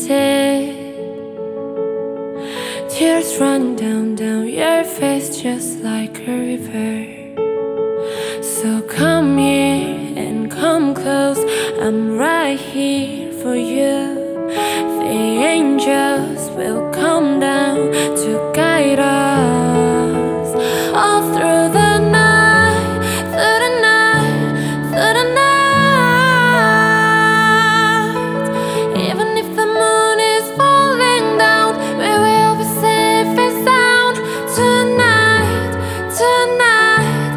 painted, tears running down your face just like a river. So come here and come close, I'm right here for you. The angels will come down to guide us all through the night, through the night, through the night. Even if the moon is falling down, we will be safe and sound tonight, tonight,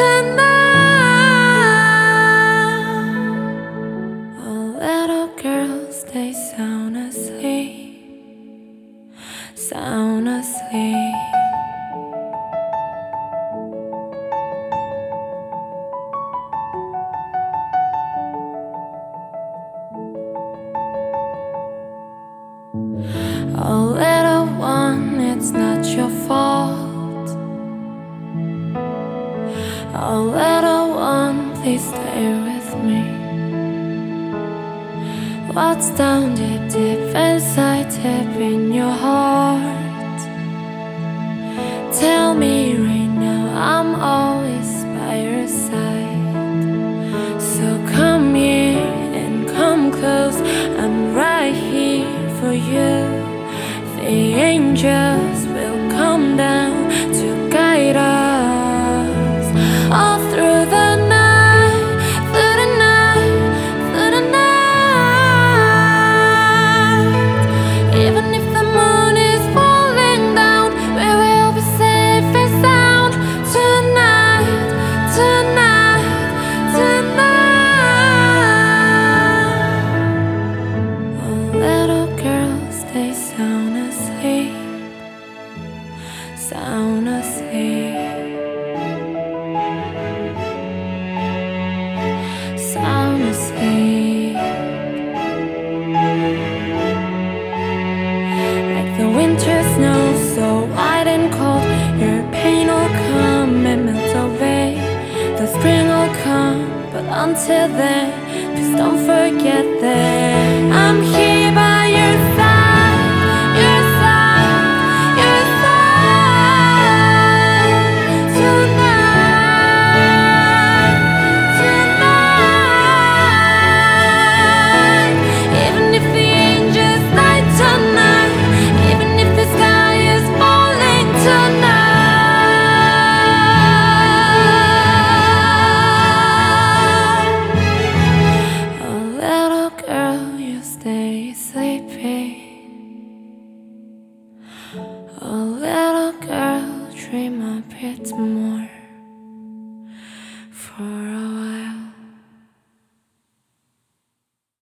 tonight. Oh, little girls, stay sound asleep, sound asleep. Oh, little one, it's not your fault. Oh, little one, please stay with me. What's down deep, deep inside, deep in your heart? Tell me right now, I'm always by your side. So come here and come close, I'm right here for you. The angels will come down to guide us all through the night, through the night, through the night. Even if the moon is falling down, we will be safe and sound tonight, tonight, tonight. Oh, little girl, stay sound asleep, sound asleep, sound asleep. Like the winter snow, so white and cold, your pain will come and melt away. The spring will come, but until then, please don't forget that I'm here by your side, your side, your side. Tonight, tonight. Even if the angels die tonight, even if the sky is falling tonight. Oh, little girl, you stay sleeping. Oh, little girl, dream a bit more.